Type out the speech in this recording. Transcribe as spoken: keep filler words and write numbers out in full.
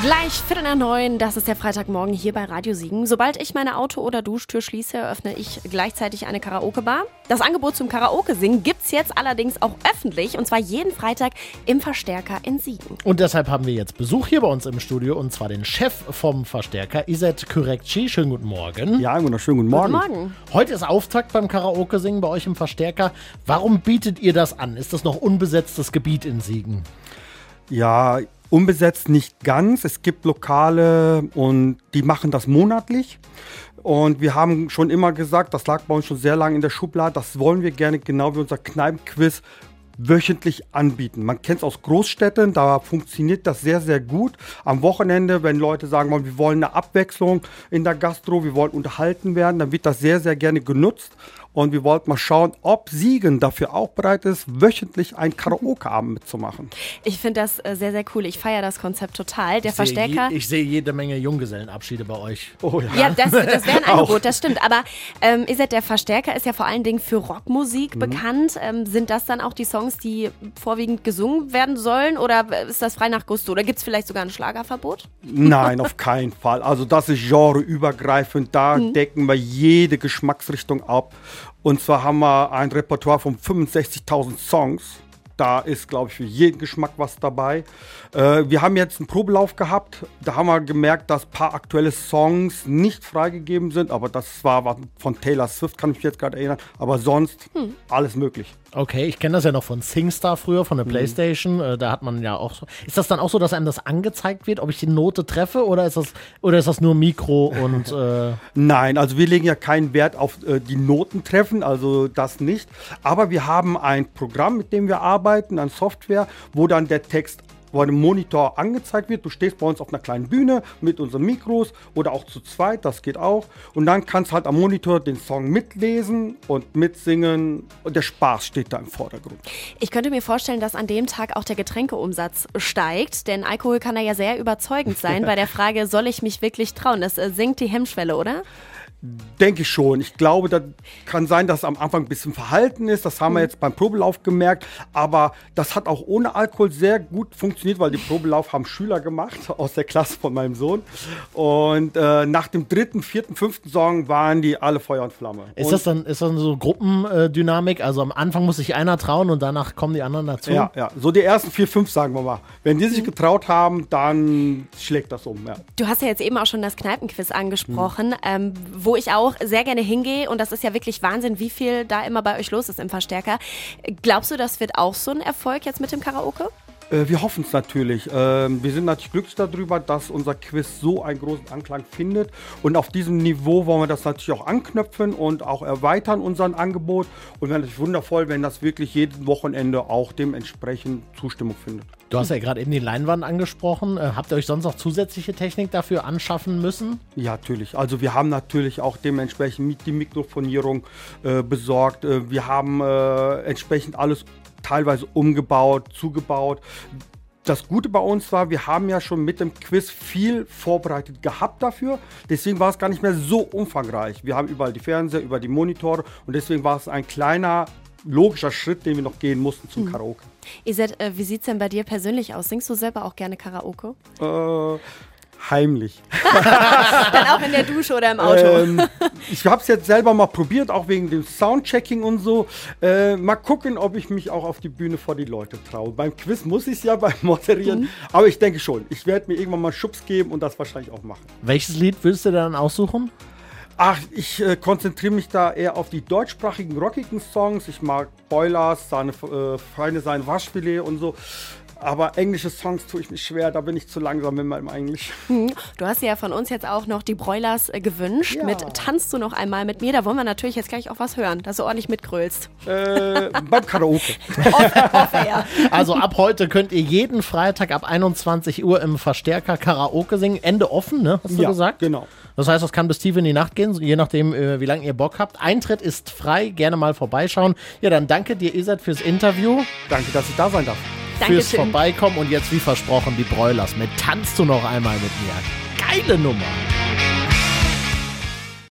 Gleich Viertel nach neun, das ist der Freitagmorgen hier bei Radio Siegen. Sobald ich meine Auto- oder Duschtür schließe, eröffne ich gleichzeitig eine Karaoke-Bar. Das Angebot zum Karaoke-Singen gibt's jetzt allerdings auch öffentlich, und zwar jeden Freitag im Verstärker in Siegen. Und deshalb haben wir jetzt Besuch hier bei uns im Studio, und zwar den Chef vom Verstärker, Izzet Kürekci. Schönen guten Morgen. Ja, einen wunderschönen guten Morgen. Guten Morgen. Heute ist Auftakt beim Karaoke-Singen bei euch im Verstärker. Warum bietet ihr das an? Ist das noch unbesetztes Gebiet in Siegen? Ja, unbesetzt nicht ganz. Es gibt Lokale und die machen das monatlich. Und wir haben schon immer gesagt, das lag bei uns schon sehr lange in der Schublade, das wollen wir gerne genau wie unser Kneipenquiz wöchentlich anbieten. Man kennt es aus Großstädten, da funktioniert das sehr, sehr gut. Am Wochenende, wenn Leute sagen, wir wollen eine Abwechslung in der Gastro, wir wollen unterhalten werden, dann wird das sehr, sehr gerne genutzt. Und wir wollten mal schauen, ob Siegen dafür auch bereit ist, wöchentlich einen Karaoke-Abend mitzumachen. Ich finde das äh, sehr, sehr cool. Ich feiere das Konzept total. Der Ich sehe Verstärker... Je, ich sehe jede Menge Junggesellenabschiede bei euch. Oh ja. Ja, das, das wäre ein Angebot, das stimmt. Aber ähm, Izzet, der Verstärker ist ja vor allen Dingen für Rockmusik mhm. bekannt. Ähm, sind das dann auch die Songs, die vorwiegend gesungen werden sollen? Oder ist das frei nach Gusto? Oder gibt es vielleicht sogar ein Schlagerverbot? Nein, auf keinen Fall. Also das ist genreübergreifend. Da mhm. decken wir jede Geschmacksrichtung ab. Und zwar haben wir ein Repertoire von fünfundsechzigtausend Songs. Da ist, glaube ich, für jeden Geschmack was dabei. Äh, wir haben jetzt einen Probelauf gehabt. Da haben wir gemerkt, dass ein paar aktuelle Songs nicht freigegeben sind. Aber das war von Taylor Swift, kann ich mich jetzt gerade erinnern. Aber sonst hm. alles möglich. Okay, ich kenne das ja noch von SingStar früher, von der mhm. Playstation. Äh, da hat man ja auch so. Ist das dann auch so, dass einem das angezeigt wird, ob ich die Note treffe? Oder ist das, oder ist das nur Mikro und... Äh Nein, also wir legen ja keinen Wert auf äh, die Noten treffen, also das nicht. Aber wir haben ein Programm, mit dem wir arbeiten, eine Software, wo dann der Text wo ein Monitor angezeigt wird. Du stehst bei uns auf einer kleinen Bühne mit unseren Mikros oder auch zu zweit, das geht auch. Und dann kannst du halt am Monitor den Song mitlesen und mitsingen und der Spaß steht da im Vordergrund. Ich könnte mir vorstellen, dass an dem Tag auch der Getränkeumsatz steigt, denn Alkohol kann da ja sehr überzeugend sein bei der Frage, soll ich mich wirklich trauen? Das äh, senkt die Hemmschwelle, oder? Denke ich schon. Ich glaube, das kann sein, dass es am Anfang ein bisschen verhalten ist. Das haben mhm. wir jetzt beim Probelauf gemerkt. Aber das hat auch ohne Alkohol sehr gut funktioniert, weil die Probelauf haben Schüler gemacht aus der Klasse von meinem Sohn. Und äh, nach dem dritten, vierten, fünften Song waren die alle Feuer und Flamme. Ist und das dann, ist das so Gruppendynamik? Also am Anfang muss sich einer trauen und danach kommen die anderen dazu? Ja, ja. So die ersten vier, fünf, sagen wir mal. Wenn die sich mhm. getraut haben, dann schlägt das um. Ja. Du hast ja jetzt eben auch schon das Kneipenquiz angesprochen, mhm. ähm, wo ich auch sehr gerne hingehe, und das ist ja wirklich Wahnsinn, wie viel da immer bei euch los ist im Verstärker. Glaubst du, das wird auch so ein Erfolg jetzt mit dem Karaoke? Äh, wir hoffen es natürlich. Ähm, wir sind natürlich glücklich darüber, dass unser Quiz so einen großen Anklang findet. Und auf diesem Niveau wollen wir das natürlich auch anknüpfen und auch erweitern, unseren Angebot. Und wäre natürlich wundervoll, wenn das wirklich jedes Wochenende auch dementsprechend Zustimmung findet. Du hast ja gerade eben die Leinwand angesprochen. Äh, habt ihr euch sonst noch zusätzliche Technik dafür anschaffen müssen? Ja, natürlich. Also wir haben natürlich auch dementsprechend die Mikrofonierung äh, besorgt. Äh, wir haben äh, entsprechend alles teilweise umgebaut, zugebaut. Das Gute bei uns war, wir haben ja schon mit dem Quiz viel vorbereitet gehabt dafür. Deswegen war es gar nicht mehr so umfangreich. Wir haben überall die Fernseher, über die Monitore, und deswegen war es ein kleiner, logischer Schritt, den wir noch gehen mussten zum mhm. Karaoke. Izzet, äh, wie sieht es denn bei dir persönlich aus? Singst du selber auch gerne Karaoke? Äh... Heimlich. Dann auch in der Dusche oder im Auto? Ähm, ich habe es jetzt selber mal probiert, auch wegen dem Soundchecking und so. Äh, mal gucken, ob ich mich auch auf die Bühne vor die Leute traue. Beim Quiz muss ich es ja, beim Moderieren. Mhm. Aber ich denke schon, ich werde mir irgendwann mal Schubs geben und das wahrscheinlich auch machen. Welches Lied willst du dann aussuchen? Ach, ich äh, konzentriere mich da eher auf die deutschsprachigen, rockigen Songs. Ich mag Broilers, seine äh, Feine, sein Waschfilet und so. Aber englische Songs tue ich mich schwer, da bin ich zu langsam mit meinem Englisch. Du hast ja von uns jetzt auch noch die Broilers äh, gewünscht. Ja. Mit Tanzt du noch einmal mit mir? Da wollen wir natürlich jetzt gleich auch was hören, dass du ordentlich mitgrölst. Äh, beim Karaoke. off, off air. Also ab heute könnt ihr jeden Freitag ab einundzwanzig Uhr im Verstärker Karaoke singen. Ende offen, ne? Hast du ja, gesagt? Genau. Das heißt, das kann bis tief in die Nacht gehen, je nachdem, wie lange ihr Bock habt. Eintritt ist frei, gerne mal vorbeischauen. Ja, dann danke dir, Izzet, fürs Interview. Danke, dass ich da sein darf. Fürs Vorbeikommen, und jetzt wie versprochen die Broilers mit Tanzt du noch einmal mit mir. Geile Nummer.